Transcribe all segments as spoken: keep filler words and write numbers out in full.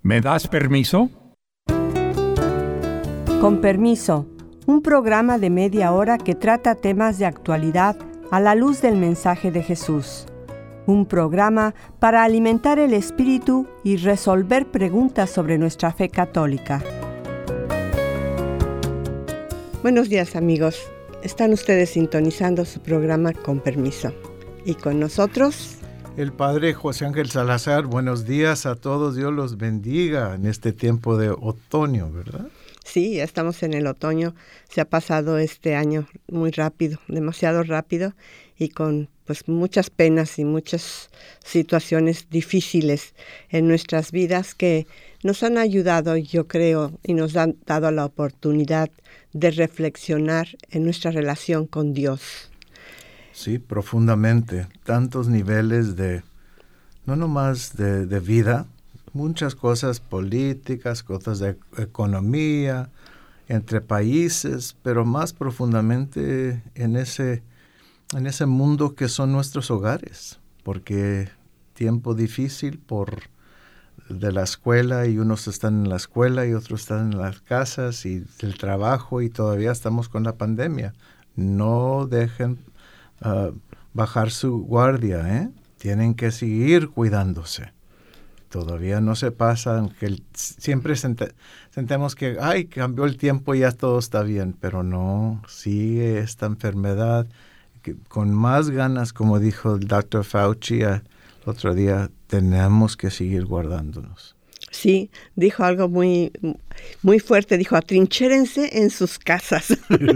¿Me das permiso? Con permiso, un programa de media hora que trata temas de actualidad a la luz del mensaje de Jesús. Un programa para alimentar el espíritu y resolver preguntas sobre nuestra fe católica. Buenos días, amigos. Están ustedes sintonizando su programa Con Permiso. Y con nosotros, el Padre José Ángel Salazar. Buenos días a todos. Dios los bendiga en este tiempo de otoño, ¿verdad? Sí, ya estamos en el otoño. Se ha pasado este año muy rápido, demasiado rápido, y con pues muchas penas y muchas situaciones difíciles en nuestras vidas que nos han ayudado, yo creo, y nos han dado la oportunidad de reflexionar en nuestra relación con Dios. Sí, profundamente. Tantos niveles de, no nomás de, de vida, muchas cosas políticas, cosas de economía, entre países, pero más profundamente en ese, en ese mundo que son nuestros hogares, porque tiempo difícil por de la escuela, y unos están en la escuela y otros están en las casas y el trabajo, y todavía estamos con la pandemia. No dejen uh, bajar su guardia, ¿eh? Tienen que seguir cuidándose. Todavía no se pasa, aunque el, siempre sent, sentemos que, ay, cambió el tiempo y ya todo está bien, pero no, sigue esta enfermedad que, con más ganas, como dijo el doctor Fauci el otro día, tenemos que seguir guardándonos. Sí, dijo algo muy, muy fuerte, dijo, atrincherense en sus casas.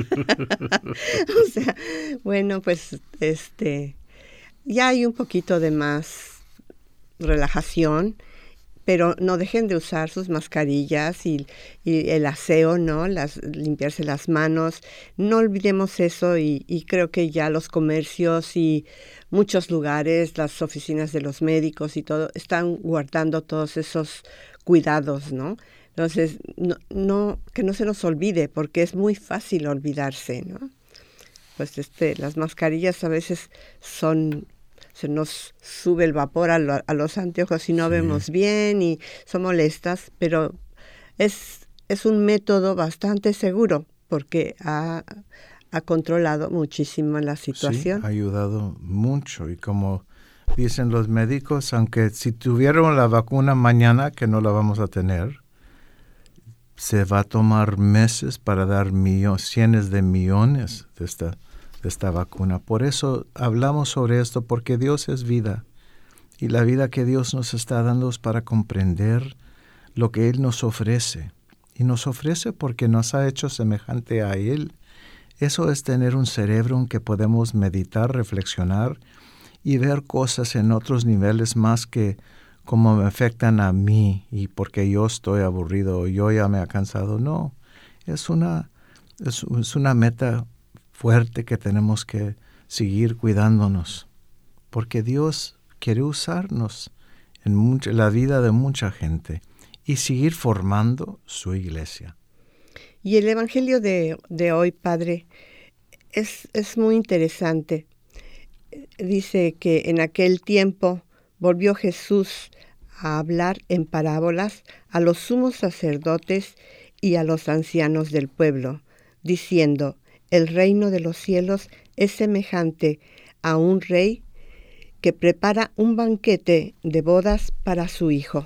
O sea, bueno, pues, este, ya hay un poquito de más relajación, pero no dejen de usar sus mascarillas y, y el aseo, ¿no? Las, limpiarse las manos. No olvidemos eso, y, y creo que ya los comercios y muchos lugares, las oficinas de los médicos y todo, están guardando todos esos cuidados, ¿no? Entonces, no, no, que no se nos olvide, porque es muy fácil olvidarse, ¿no? Pues este, las mascarillas a veces son... se nos sube el vapor a, lo, a los anteojos y no sí. vemos bien y son molestas, pero es, es un método bastante seguro porque ha, ha controlado muchísimo la situación. Sí, ha ayudado mucho, y como dicen los médicos, aunque si tuviéramos la vacuna mañana, que no la vamos a tener, se va a tomar meses para dar millones, cientos de millones de esta de esta vacuna. Por eso hablamos sobre esto, porque Dios es vida, y la vida que Dios nos está dando es para comprender lo que Él nos ofrece, y nos ofrece porque nos ha hecho semejante a Él. Eso es tener un cerebro en que podemos meditar, reflexionar y ver cosas en otros niveles más que cómo me afectan a mí y porque yo estoy aburrido o yo ya me he cansado. No, es una, es, es una meta fuerte que tenemos que seguir cuidándonos, porque Dios quiere usarnos en mucha, la vida de mucha gente y seguir formando su iglesia. Y el Evangelio de, de hoy, Padre, es, es muy interesante. Dice que en aquel tiempo volvió Jesús a hablar en parábolas a los sumos sacerdotes y a los ancianos del pueblo, diciendo: el reino de los cielos es semejante a un rey que prepara un banquete de bodas para su hijo.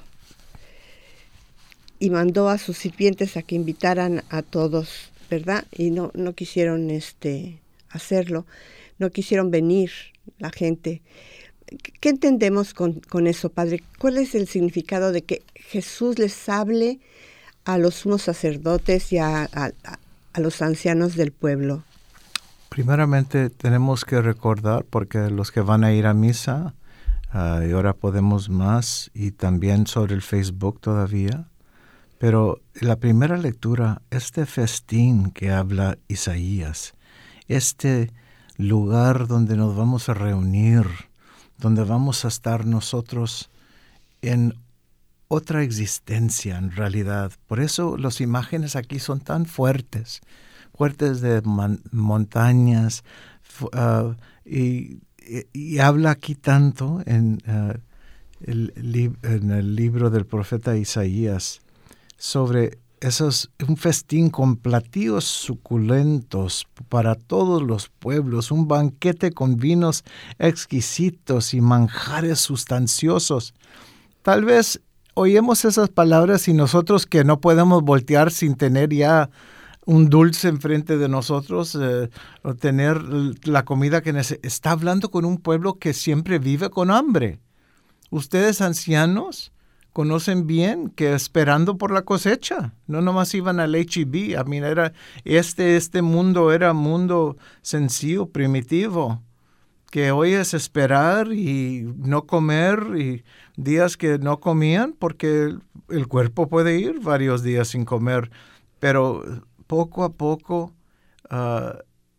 Y mandó a sus sirvientes a que invitaran a todos, ¿verdad? Y no, no quisieron este, hacerlo, no quisieron venir la gente. ¿Qué entendemos con, con eso, Padre? ¿Cuál es el significado de que Jesús les hable a los sumos sacerdotes y a, a, a a los ancianos del pueblo? Primeramente tenemos que recordar, porque los que van a ir a misa, uh, y ahora podemos más, y también sobre el Facebook todavía, pero la primera lectura, este festín que habla Isaías, este lugar donde nos vamos a reunir, donde vamos a estar nosotros en otra existencia en realidad. Por eso las imágenes aquí son tan fuertes, fuertes de man, montañas, uh, y, y, y habla aquí tanto en, uh, el, en el libro del profeta Isaías sobre esos, un festín con platillos suculentos para todos los pueblos, un banquete con vinos exquisitos y manjares sustanciosos. Tal vez oímos esas palabras y nosotros que no podemos voltear sin tener ya un dulce enfrente de nosotros, eh, o tener la comida que necesitamos. Está hablando con un pueblo que siempre vive con hambre. Ustedes ancianos conocen bien que esperando por la cosecha, no nomás iban al H E B, a mí era, este, este mundo era mundo sencillo, primitivo, que hoy es esperar y no comer, y días que no comían porque el cuerpo puede ir varios días sin comer, pero poco a poco uh,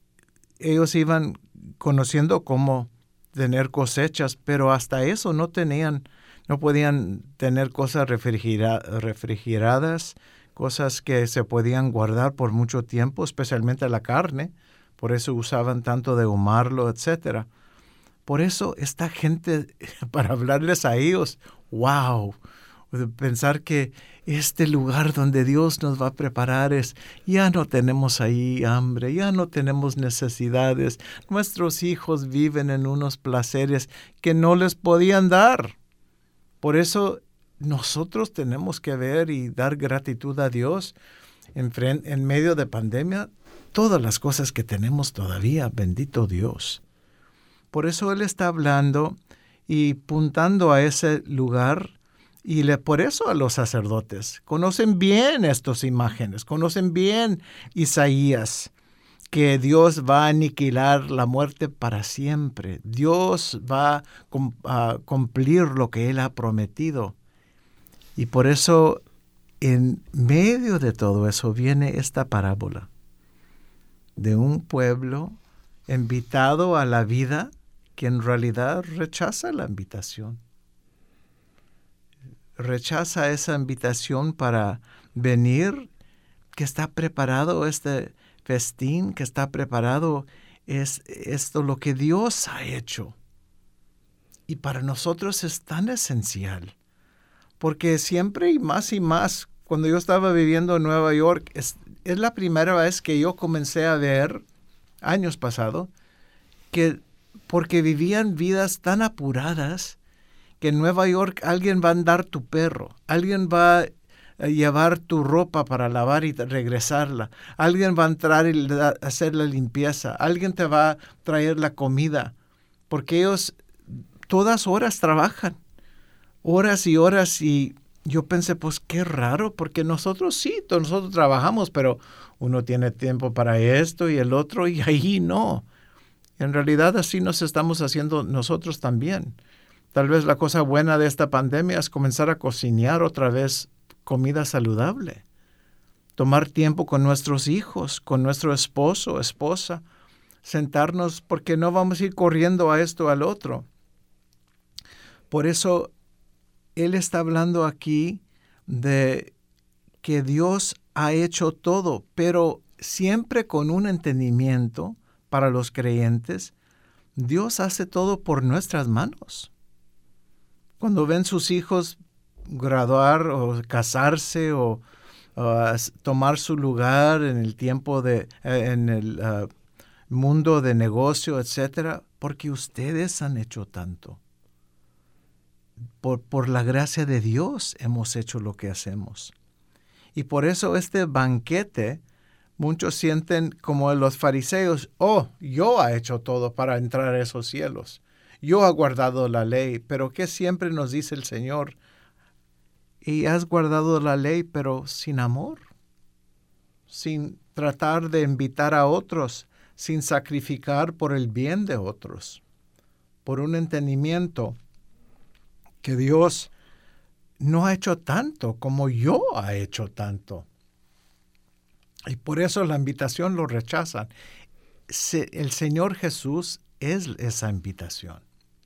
ellos iban conociendo cómo tener cosechas, pero hasta eso no tenían. No podían tener cosas refrigera- refrigeradas, cosas que se podían guardar por mucho tiempo, especialmente la carne. Por eso usaban tanto de ahumarlo, etcétera. Por eso esta gente, para hablarles a ellos, wow, pensar que este lugar donde Dios nos va a preparar es, ya no tenemos ahí hambre, ya no tenemos necesidades. Nuestros hijos viven en unos placeres que no les podían dar. Por eso nosotros tenemos que ver y dar gratitud a Dios en, fren- en medio de pandemia, todas las cosas que tenemos todavía, bendito Dios. Por eso Él está hablando y puntando a ese lugar, y le, por eso a los sacerdotes conocen bien estas imágenes, conocen bien Isaías, que Dios va a aniquilar la muerte para siempre. Dios va a cumplir lo que Él ha prometido. Y por eso, en medio de todo eso, viene esta parábola de un pueblo invitado a la vida que en realidad rechaza la invitación. Rechaza esa invitación para venir, que está preparado este festín, que está preparado, es esto lo que Dios ha hecho. Y para nosotros es tan esencial, porque siempre y más y más, cuando yo estaba viviendo en Nueva York, es, es la primera vez que yo comencé a ver, años pasados, que porque vivían vidas tan apuradas, que en Nueva York alguien va a andar tu perro, alguien va a llevar tu ropa para lavar y regresarla. Alguien va a entrar y hacer la limpieza. Alguien te va a traer la comida. Porque ellos todas horas trabajan. Horas y horas. Y yo pensé, pues qué raro, porque nosotros sí, nosotros trabajamos, pero uno tiene tiempo para esto y el otro, y ahí no. En realidad así nos estamos haciendo nosotros también. Tal vez la cosa buena de esta pandemia es comenzar a cocinar otra vez comida saludable, tomar tiempo con nuestros hijos, con nuestro esposo, esposa, sentarnos porque no vamos a ir corriendo a esto, al otro. Por eso Él está hablando aquí de que Dios ha hecho todo, pero siempre con un entendimiento para los creyentes. Dios hace todo por nuestras manos. Cuando ven sus hijos graduar o casarse o uh, tomar su lugar en el tiempo de, en el uh, mundo de negocio, etcétera, porque ustedes han hecho tanto. Por, por la gracia de Dios hemos hecho lo que hacemos. Y por eso este banquete, muchos sienten como los fariseos, oh, yo he hecho todo para entrar a esos cielos. Yo he guardado la ley, pero ¿qué siempre nos dice el Señor? Y has guardado la ley, pero sin amor, sin tratar de invitar a otros, sin sacrificar por el bien de otros, por un entendimiento que Dios no ha hecho tanto como yo ha hecho tanto. Y por eso la invitación lo rechazan. El Señor Jesús es esa invitación.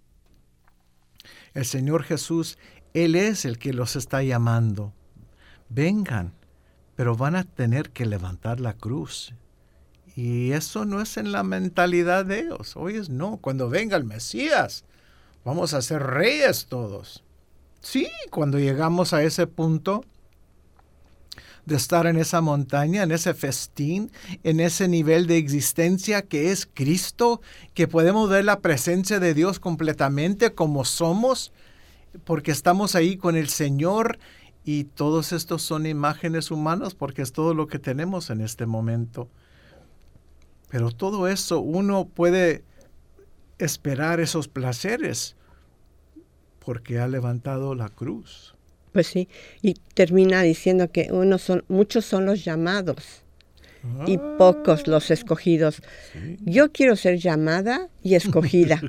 El Señor Jesús, Él es el que los está llamando. Vengan, pero van a tener que levantar la cruz. Y eso no es en la mentalidad de ellos. Hoy es no, cuando venga el Mesías, vamos a ser reyes todos. Sí, cuando llegamos a ese punto de estar en esa montaña, en ese festín, en ese nivel de existencia que es Cristo, que podemos ver la presencia de Dios completamente como somos, porque estamos ahí con el Señor, y todos estos son imágenes humanas porque es todo lo que tenemos en este momento. Pero todo eso uno puede esperar esos placeres porque ha levantado la cruz. Pues sí, y termina diciendo que uno son, muchos son los llamados ah, y pocos los escogidos. Sí. Yo quiero ser llamada y escogida.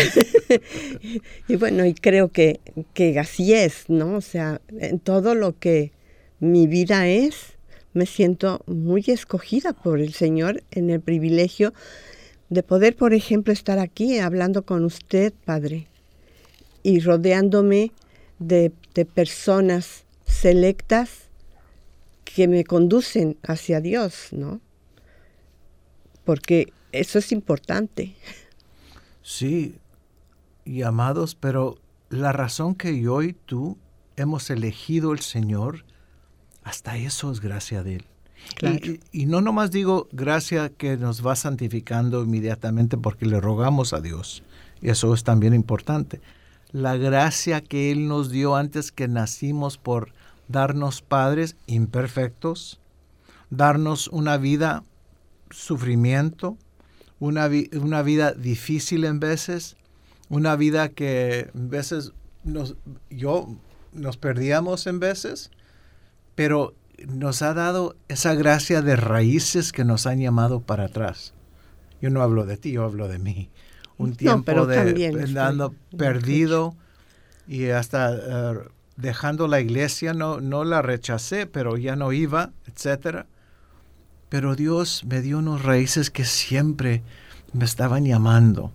Y bueno, y creo que, que así es, ¿no? O sea, en todo lo que mi vida es, me siento muy escogida por el Señor en el privilegio de poder, por ejemplo, estar aquí hablando con usted, Padre, y rodeándome de, de personas selectas que me conducen hacia Dios, ¿no? Porque eso es importante. Sí, y amados, pero la razón que yo y tú hemos elegido el Señor, hasta eso es gracia de Él. Claro. Y, y, y no nomás digo gracia que nos va santificando inmediatamente porque le rogamos a Dios, y eso es también importante. La gracia que Él nos dio antes que nacimos por darnos padres imperfectos, darnos una vida sufrimiento, una, vi, una vida difícil en veces, una vida que en veces nos, yo, nos perdíamos en veces, pero nos ha dado esa gracia de raíces que nos han llamado para atrás. Yo no hablo de ti, yo hablo de mí. Un tiempo no, de andando perdido y hasta uh, dejando la iglesia, no, no la rechacé, pero ya no iba, etcétera. Pero Dios me dio unos raíces que siempre me estaban llamando.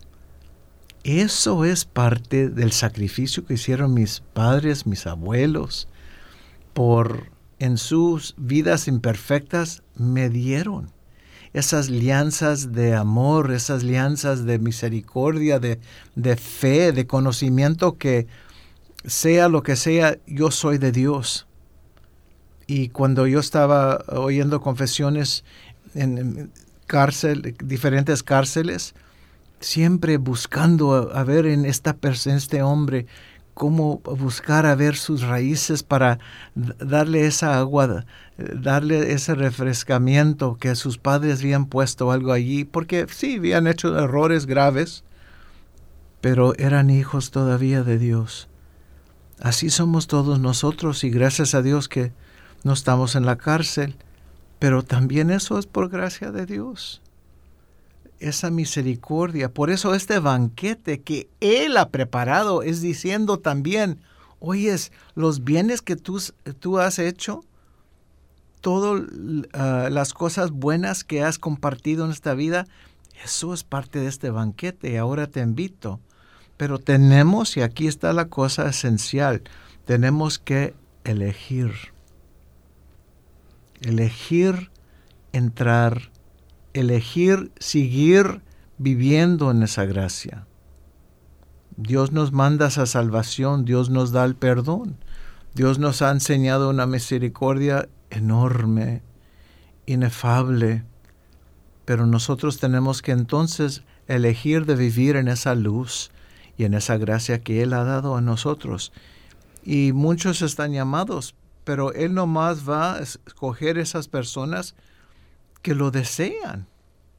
Eso es parte del sacrificio que hicieron mis padres, mis abuelos, por en sus vidas imperfectas me dieron esas alianzas de amor, esas alianzas de misericordia, de, de fe, de conocimiento que sea lo que sea, yo soy de Dios. Y cuando yo estaba oyendo confesiones en cárcel, diferentes cárceles, siempre buscando a, a ver en esta en este hombre cómo buscar a ver sus raíces para darle esa agua, darle ese refrescamiento que sus padres habían puesto algo allí, porque sí, habían hecho errores graves, pero eran hijos todavía de Dios. Así somos todos nosotros y gracias a Dios que no estamos en la cárcel, pero también eso es por gracia de Dios. Esa misericordia, por eso este banquete que Él ha preparado es diciendo también, oyes, los bienes que tú, tú has hecho, todas uh, las cosas buenas que has compartido en esta vida, eso es parte de este banquete y ahora te invito. Pero tenemos, y aquí está la cosa esencial, tenemos que elegir, elegir entrar, elegir seguir viviendo en esa gracia. Dios nos manda esa salvación, Dios nos da el perdón, Dios nos ha enseñado una misericordia enorme, inefable, pero nosotros tenemos que entonces elegir de vivir en esa luz y en esa gracia que Él ha dado a nosotros. Y muchos están llamados, pero Él nomás va a escoger esas personas que lo desean.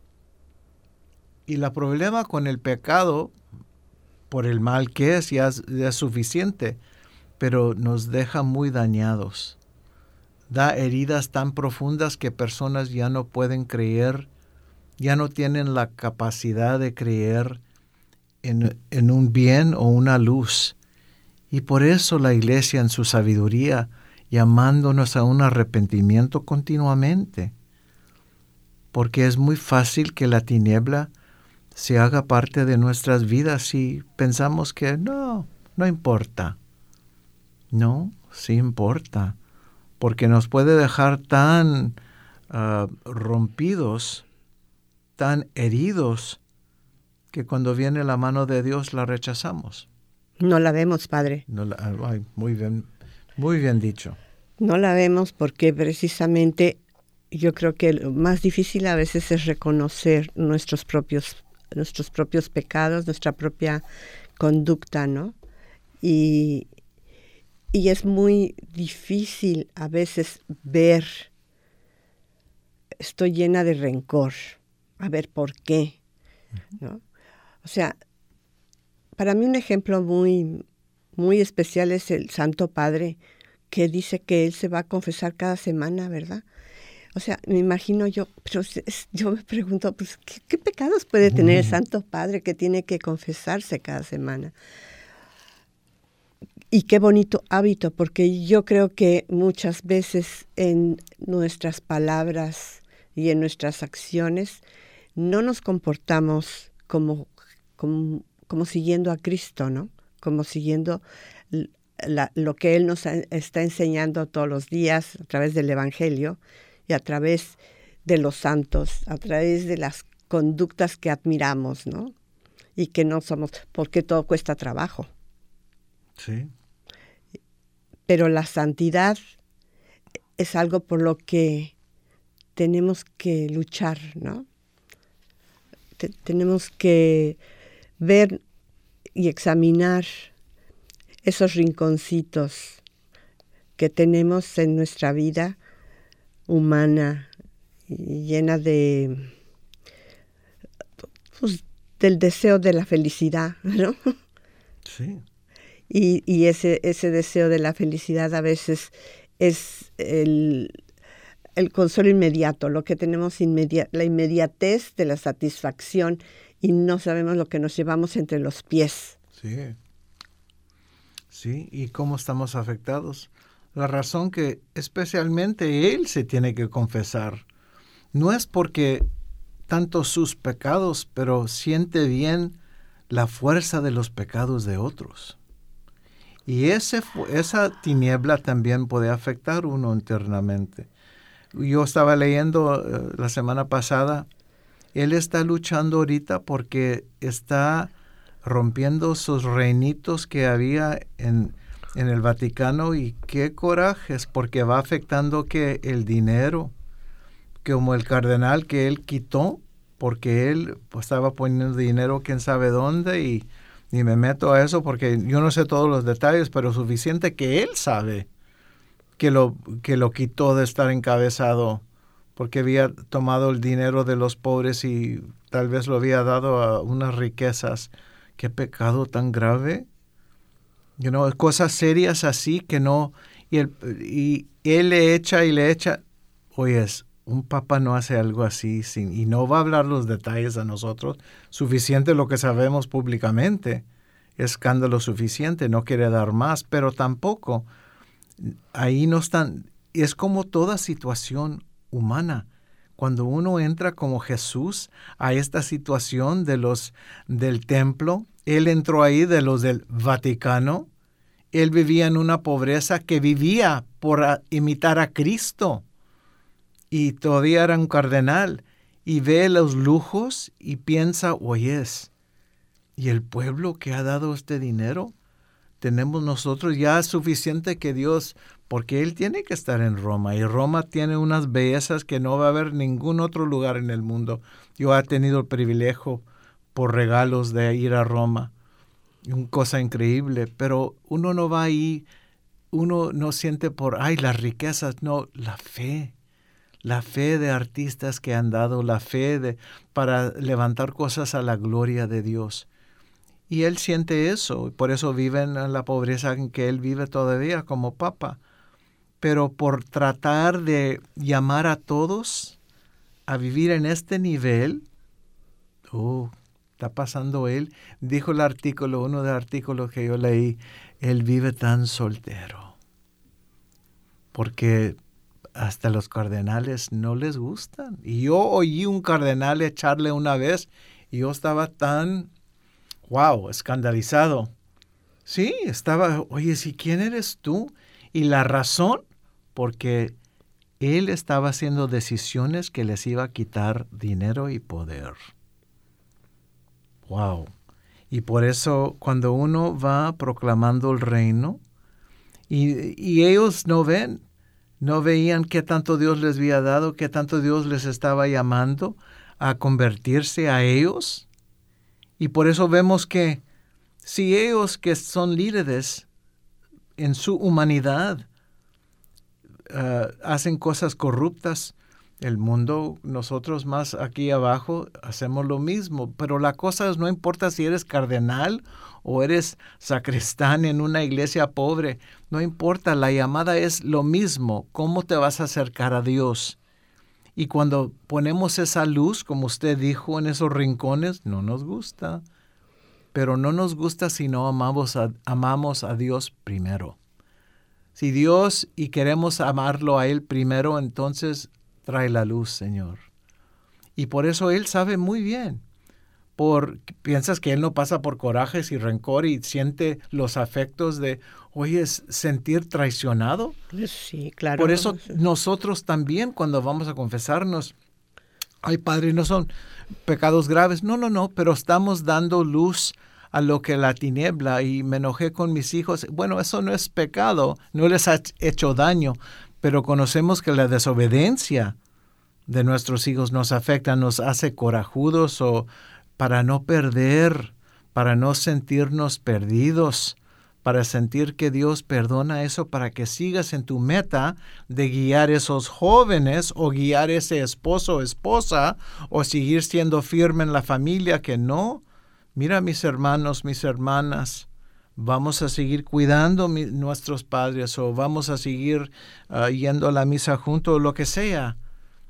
Y el problema con el pecado, por el mal que es, ya es, ya es suficiente, pero nos deja muy dañados. Da heridas tan profundas que personas ya no pueden creer, ya no tienen la capacidad de creer en, en un bien o una luz. Y por eso la Iglesia en su sabiduría, llamándonos a un arrepentimiento continuamente. Porque es muy fácil que la tiniebla se haga parte de nuestras vidas y pensamos que no, no importa. No, sí importa, porque nos puede dejar tan uh, rompidos, tan heridos, que cuando viene la mano de Dios la rechazamos. No la vemos, Padre. No la, ay, muy bien, muy bien dicho. No la vemos porque precisamente yo creo que lo más difícil a veces es reconocer nuestros propios, nuestros propios pecados, nuestra propia conducta, ¿no? Y, y es muy difícil a veces ver, estoy llena de rencor, a ver por qué, ¿no? O sea, para mí un ejemplo muy, muy especial es el Santo Padre, que dice que él se va a confesar cada semana, ¿verdad? O sea, me imagino yo, pero es, yo me pregunto, pues, ¿qué, qué pecados puede tener el Santo Padre que tiene que confesarse cada semana? Y qué bonito hábito, porque yo creo que muchas veces en nuestras palabras y en nuestras acciones no nos comportamos como, como, como siguiendo a Cristo, ¿no? Como siguiendo la, lo que Él nos está enseñando todos los días a través del Evangelio y a través de los santos, a través de las conductas que admiramos, ¿no? Y que no somos, porque todo cuesta trabajo. Sí. Pero la santidad es algo por lo que tenemos que luchar, ¿no? Te, tenemos que ver y examinar esos rinconcitos que tenemos en nuestra vida humana, llena de, pues, del deseo de la felicidad, ¿no? Sí. Y, y ese, ese deseo de la felicidad a veces es el, el consuelo inmediato, lo que tenemos, inmedi- la inmediatez de la satisfacción y no sabemos lo que nos llevamos entre los pies. Sí. Sí, y cómo estamos afectados. La razón que especialmente él se tiene que confesar no es porque tanto sus pecados, pero siente bien la fuerza de los pecados de otros. Y ese, esa tiniebla también puede afectar a uno internamente. Yo estaba leyendo uh, la semana pasada, él está luchando ahorita porque está rompiendo sus reinitos que había en, en el Vaticano, y qué coraje es porque va afectando que el dinero, como el cardenal que él quitó, porque él pues, estaba poniendo dinero quién sabe dónde, y ni me meto a eso porque yo no sé todos los detalles, pero suficiente que él sabe que lo, que lo quitó de estar encabezado porque había tomado el dinero de los pobres y tal vez lo había dado a unas riquezas. Qué pecado tan grave. You know, cosas serias así que no, y, el, y él le echa y le echa. Oyes, un papa no hace algo así sin, y no va a hablar los detalles a nosotros. Suficiente lo que sabemos públicamente. Escándalo suficiente, no quiere dar más, pero tampoco. Ahí no están. Es como toda situación humana. Cuando uno entra como Jesús a esta situación de los del templo, él entró ahí de los del Vaticano. Él vivía en una pobreza que vivía por a, imitar a Cristo. Y todavía era un cardenal. Y ve los lujos y piensa, oyes, ¿y el pueblo que ha dado este dinero? Tenemos nosotros ya suficiente que Dios, porque Él tiene que estar en Roma, y Roma tiene unas bellezas que no va a haber ningún otro lugar en el mundo. Yo he tenido el privilegio por regalos de ir a Roma, una cosa increíble, pero uno no va ahí, uno no siente por, ay, las riquezas, no, la fe, la fe de artistas que han dado, la fe de, para levantar cosas a la gloria de Dios. Y él siente eso, y por eso vive en la pobreza en que él vive todavía como papa. Pero por tratar de llamar a todos a vivir en este nivel, oh, está pasando él. Dijo el artículo, uno de los artículos que yo leí, él vive tan soltero. Porque hasta los cardenales no les gustan. Y yo oí un cardenal echarle una vez y yo estaba tan... wow, escandalizado. Sí, estaba, oye, ¿sí quién eres tú? Y la razón, porque él estaba haciendo decisiones que les iba a quitar dinero y poder. Wow. Y por eso cuando uno va proclamando el reino, y, y ellos no ven, no veían qué tanto Dios les había dado, qué tanto Dios les estaba llamando a convertirse a ellos. Y por eso vemos que si ellos que son líderes en su humanidad uh, hacen cosas corruptas, el mundo, nosotros más aquí abajo, hacemos lo mismo. Pero la cosa es, no importa si eres cardenal o eres sacristán en una iglesia pobre, no importa, la llamada es lo mismo. ¿Cómo te vas a acercar a Dios? Y cuando ponemos esa luz, como usted dijo, en esos rincones, no nos gusta. Pero no nos gusta si no amamos a, amamos a Dios primero. Si Dios y queremos amarlo a Él primero, entonces trae la luz, Señor. Y por eso Él sabe muy bien. Por, piensas que Él no pasa por corajes y rencor y siente los afectos de, oye, es sentir traicionado. Sí, claro. Por eso nosotros también cuando vamos a confesarnos, ay, Padre, no son pecados graves. No, no, no, pero estamos dando luz a lo que la tiniebla, y me enojé con mis hijos. Bueno, eso no es pecado, no les ha hecho daño, pero conocemos que la desobediencia de nuestros hijos nos afecta, nos hace corajudos, o para no perder, para no sentirnos perdidos, para sentir que Dios perdona eso, para que sigas en tu meta de guiar esos jóvenes o guiar ese esposo o esposa o seguir siendo firme en la familia que no. Mira, mis hermanos, mis hermanas, vamos a seguir cuidando mi, nuestros padres, o vamos a seguir uh, yendo a la misa juntos, o lo que sea,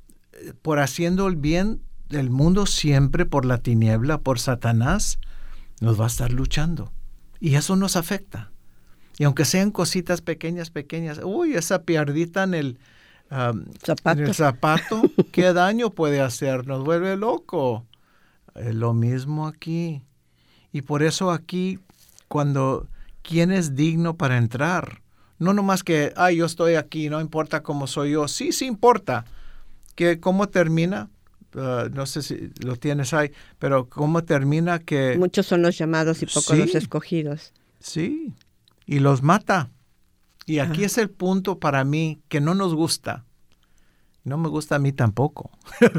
por haciendo el bien del mundo siempre, por la tiniebla, por Satanás, nos va a estar luchando. Y eso nos afecta. Y aunque sean cositas pequeñas, pequeñas, uy, esa piardita en el, um, zapato. en el zapato, ¿qué daño puede hacer? Nos vuelve loco. Es lo mismo aquí. Y por eso aquí, cuando, ¿quién es digno para entrar? No nomás que, ay, yo estoy aquí, no importa cómo soy yo. Sí, sí importa. Que ¿cómo termina? Uh, no sé si lo tienes ahí, pero ¿cómo termina que...? Muchos son los llamados y pocos sí, los escogidos. Sí, y los mata. Y aquí ah. es el punto para mí que no nos gusta. No me gusta a mí tampoco.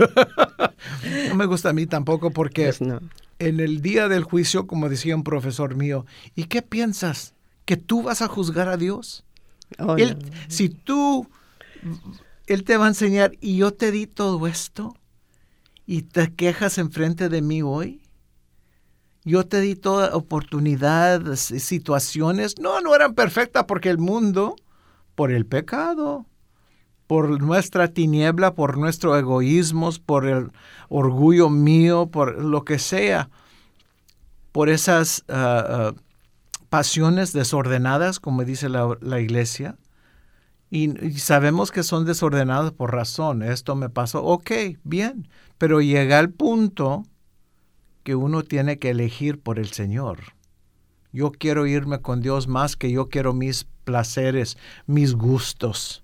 No me gusta a mí tampoco porque pues no. En el día del juicio, como decía un profesor mío, ¿y qué piensas? ¿Que tú vas a juzgar a Dios? Oh, él, no. Si tú, Él te va a enseñar, y yo te di todo esto, y te quejas enfrente de mí hoy. Yo te di toda oportunidad, situaciones. No, no eran perfectas porque el mundo, por el pecado, por nuestra tiniebla, por nuestro egoísmo, por el orgullo mío, por lo que sea, por esas uh, uh, pasiones desordenadas, como dice la, la iglesia, y, y sabemos que son desordenadas por razón. Esto me pasó, ok, bien, pero llega el punto que uno tiene que elegir por el Señor. Yo quiero irme con Dios más que yo quiero mis placeres, mis gustos.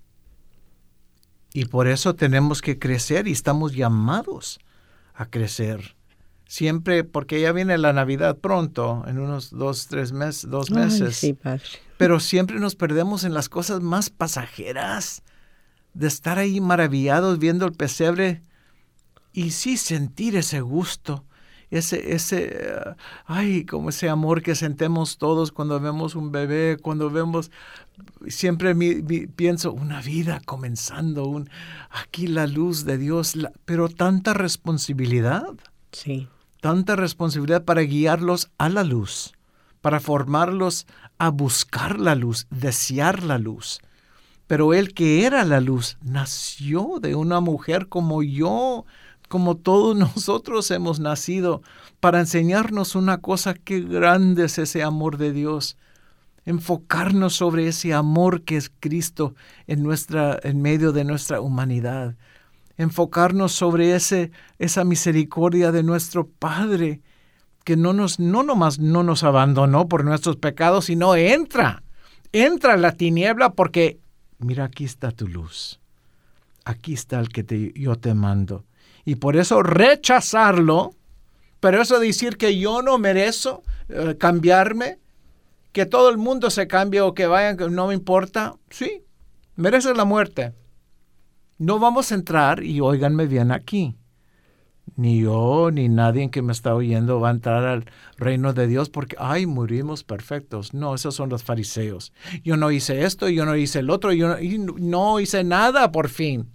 Y por eso tenemos que crecer y estamos llamados a crecer. Siempre, porque ya viene la Navidad pronto, en unos dos, tres meses, dos meses. Ay, sí, padre. Pero siempre nos perdemos en las cosas más pasajeras, de estar ahí maravillados viendo el pesebre y sí sentir ese gusto, ese, ese, uh, ay, como ese amor que sentemos todos cuando vemos un bebé, cuando vemos... Siempre mi, mi, pienso, una vida comenzando, un, aquí la luz de Dios, la, pero tanta responsabilidad. Sí. Tanta responsabilidad para guiarlos a la luz, para formarlos a buscar la luz, desear la luz. Pero Él que era la luz, nació de una mujer como yo, como todos nosotros hemos nacido, para enseñarnos una cosa, qué grande es ese amor de Dios. Enfocarnos sobre ese amor que es Cristo en, nuestra, en medio de nuestra humanidad. Enfocarnos sobre ese, esa misericordia de nuestro Padre, que no, nos, no nomás no nos abandonó por nuestros pecados, sino entra, entra en la tiniebla porque, mira, aquí está tu luz. Aquí está el que te, yo te mando. Y por eso rechazarlo, Pero eso de decir que yo no merezco uh, cambiarme, que todo el mundo se cambie o que vayan, que no me importa, sí, merece la muerte. No vamos a entrar, y óiganme bien aquí, ni yo ni nadie que me está oyendo va a entrar al reino de Dios porque, ay, morimos perfectos. No, esos son los fariseos. Yo no hice esto, yo no hice el otro, yo no, y no hice nada por fin.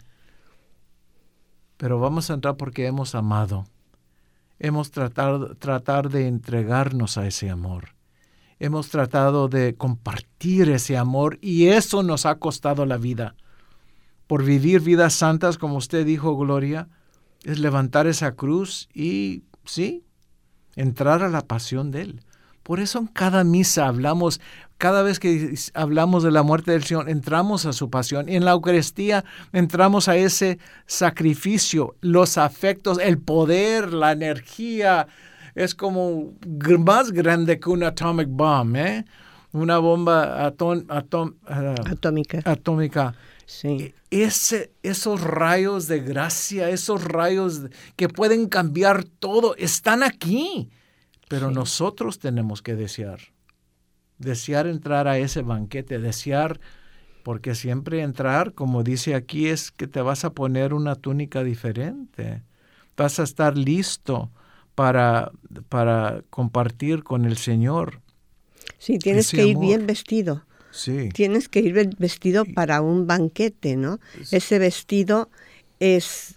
Pero vamos a entrar porque hemos amado. Hemos tratado tratar de entregarnos a ese amor. Hemos tratado de compartir ese amor y eso nos ha costado la vida. Por vivir vidas santas, como usted dijo, Gloria, es levantar esa cruz y, sí, entrar a la pasión de Él. Por eso en cada misa hablamos, cada vez que hablamos de la muerte del Señor, entramos a su pasión. Y en la Eucaristía entramos a ese sacrificio, los afectos, el poder, la energía. Es como más grande que un atomic bomb, ¿eh? Una bomba atom, atom, uh, atómica. atómica. Sí. Ese, esos rayos de gracia, esos rayos que pueden cambiar todo, están aquí. Pero sí. Nosotros tenemos que desear. Desear entrar a ese banquete, desear, porque siempre entrar, como dice aquí, es que te vas a poner una túnica diferente. Vas a estar listo para, para compartir con el Señor. Sí, tienes ese que ir amor. bien vestido. Sí. Tienes que ir vestido para un banquete, ¿no? Sí. Ese vestido es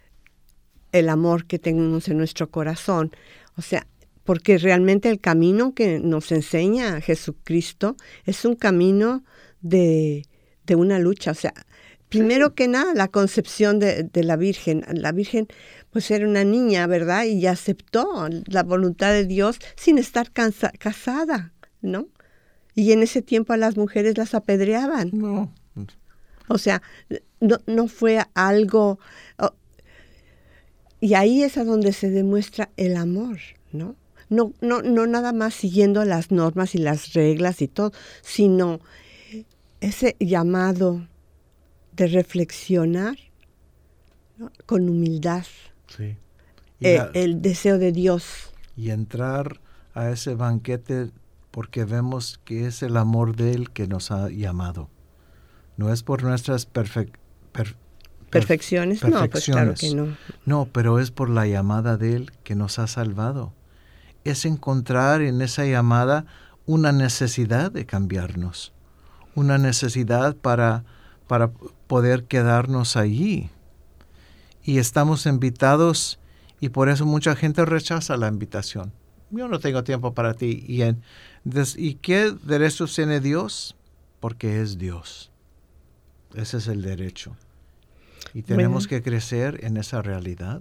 el amor que tenemos en nuestro corazón. O sea, porque realmente el camino que nos enseña Jesucristo es un camino de, de una lucha. O sea, primero sí. que nada, la concepción de, de la Virgen. La Virgen, pues, era una niña, ¿verdad? Y aceptó la voluntad de Dios sin estar cansa- casada, ¿no? Y en ese tiempo a las mujeres las apedreaban. No. O sea, no, no fue algo... Oh, y ahí es a donde se demuestra el amor, ¿no? No, no, no nada más siguiendo las normas y las reglas y todo, sino ese llamado de reflexionar, ¿no? Con humildad. Sí. Eh, la, el deseo de Dios. Y entrar a ese banquete porque vemos que es el amor de Él que nos ha llamado. No es por nuestras perfec- per- perfecciones, per- no, pues claro que no. No, pero es por la llamada de Él que nos ha salvado. Es encontrar en esa llamada una necesidad de cambiarnos, una necesidad para, para poder quedarnos allí. Y estamos invitados y por eso mucha gente rechaza la invitación. Yo no tengo tiempo para ti. ¿Y, en, des, ¿y qué derecho tiene Dios? Porque es Dios. Ese es el derecho. Y tenemos bueno. que crecer en esa realidad.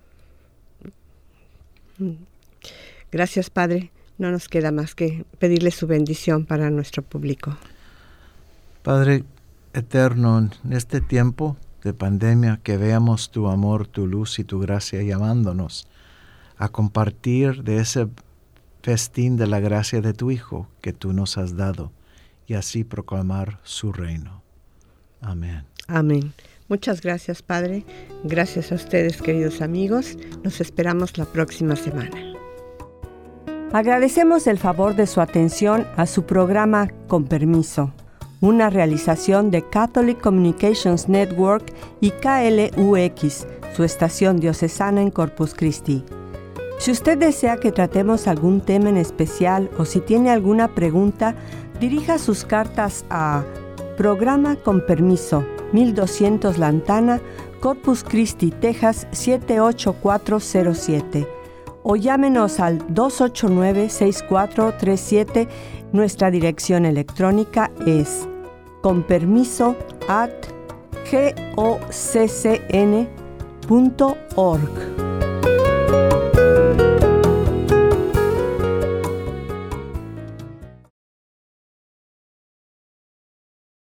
Gracias, Padre. No nos queda más que pedirle su bendición para nuestro público. Padre eterno, en este tiempo de pandemia, que veamos tu amor, tu luz y tu gracia llamándonos a compartir de ese festín de la gracia de tu Hijo que tú nos has dado y así proclamar su reino. Amén. Amén. Muchas gracias, Padre. Gracias a ustedes, queridos amigos. Nos esperamos la próxima semana. Agradecemos el favor de su atención a su programa Con Permiso, una realización de Catholic Communications Network y K L U X, su estación diocesana en Corpus Christi. Si usted desea que tratemos algún tema en especial o si tiene alguna pregunta, dirija sus cartas a Programa Con Permiso, mil doscientos Lantana, Corpus Christi, Texas siete ocho cuatro cero siete. O llámenos al dos ocho nueve, seis cuatro tres siete. Nuestra dirección electrónica es conpermiso arroba goccn punto org.